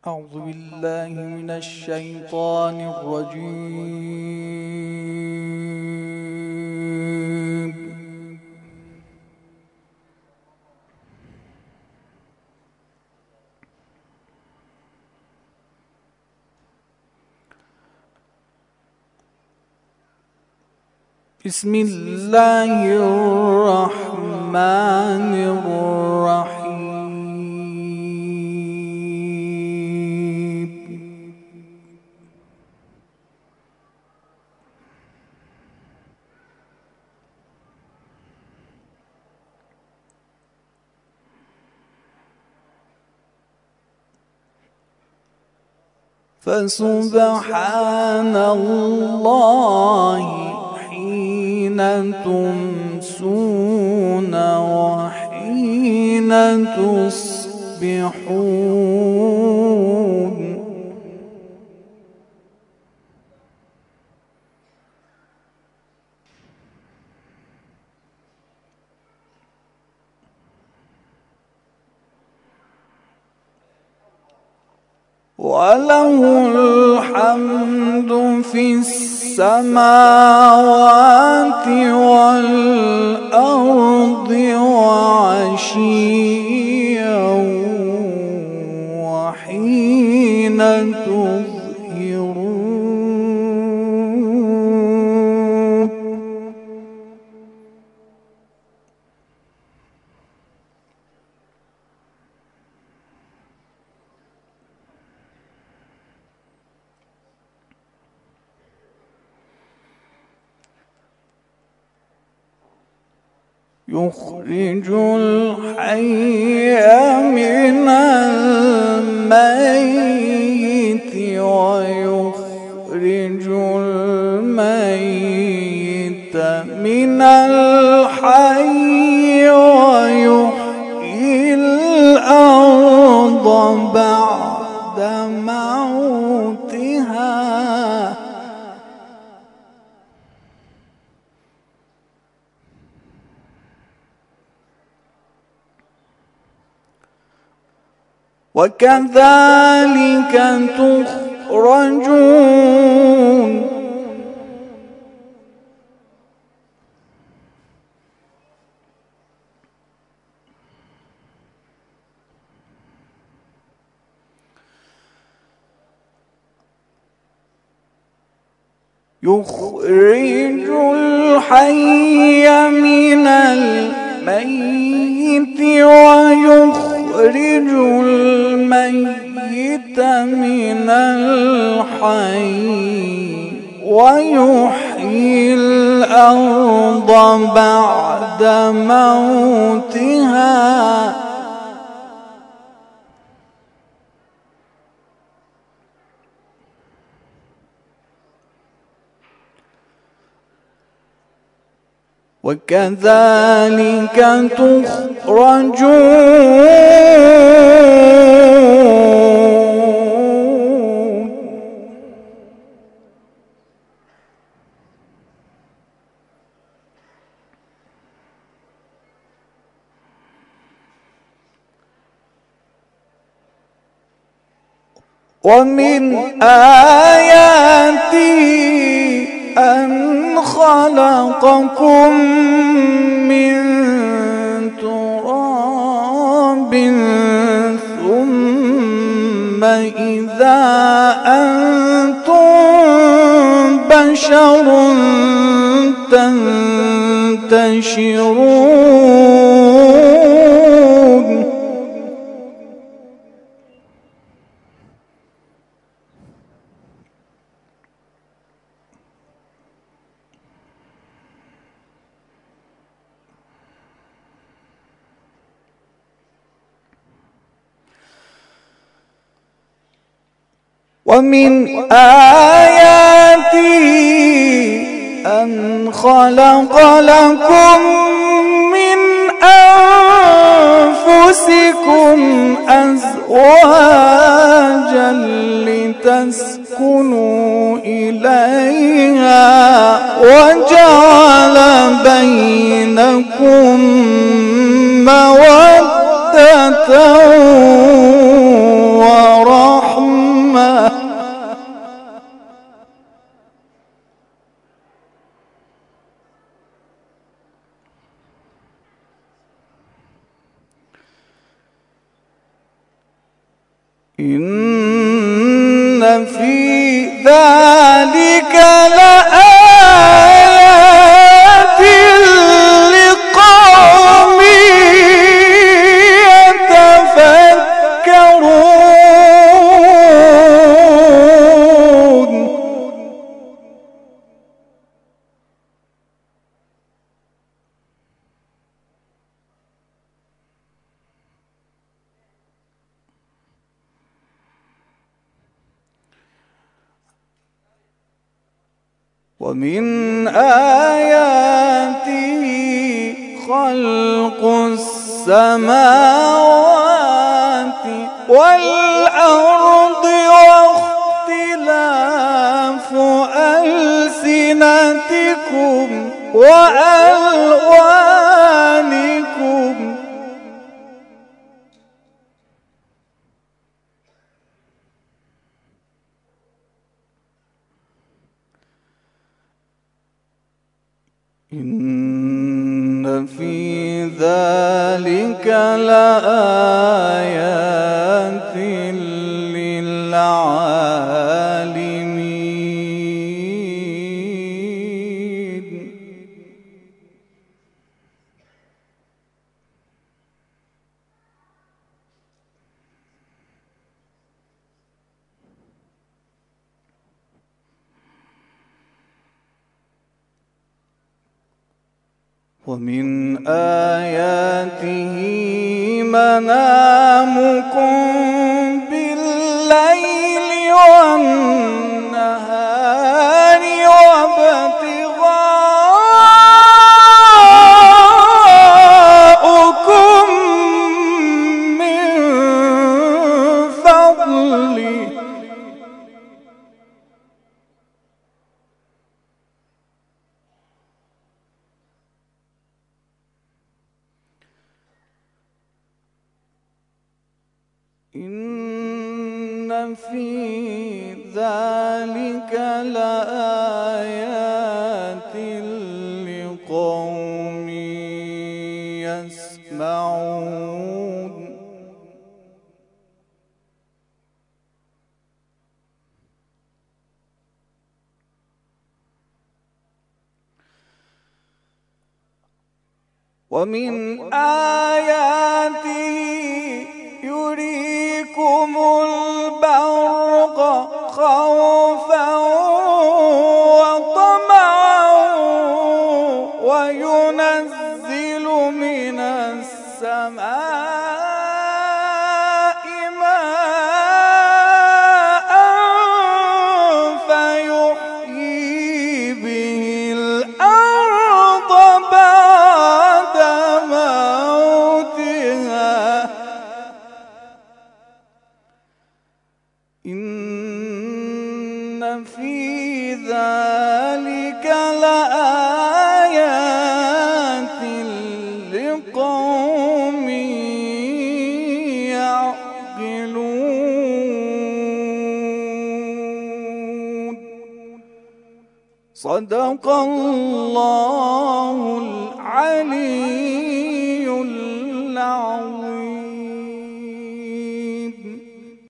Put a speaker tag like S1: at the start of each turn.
S1: أعوذ بالله من الشيطان الرجيم. بسم الله الرحمن الرحيم. فسبحان الله حين تمسون وحين تصبحون. وله الحمد في السماوات والأرض وعشيا وحين تظهرون. يخرج الحي من الميت ويخرج الميت من الحي ويحيي الأرض بعد موتها. وكذلك تخرجون. يخرج الحي من الميت ويخرج الميت من الحي ويحيي الأرض بعد موتها. وكذلك تخرجون. ومن آياته أن خلقكم من تراب ثم إذا أنتم بشر تنتشرون. ومن آياته أن خلق لكم من أنفسكم أزواجا لتسكنوا إليها وجعل بينكم مودة ورحمة إن في ذلك لآيات لقوم يتفكرون. ومن آياته خلق السماوات والأرض واختلاف ألسنتكم وألوانكم. إن في ذلك لآيات للعالمين. ومن آياته منامكم بالليل والنهار وابتغاؤكم من فضله. إن في ذلك لآيات لقوم يسمعون. ومن آياته يريكم البرق خوفا وطمعا وينزل من السماء ماء فيحيي به الأرض بعد موتها. إن في ذلك لآيات لقوم يعقلون. صدق الله العلي العظيم.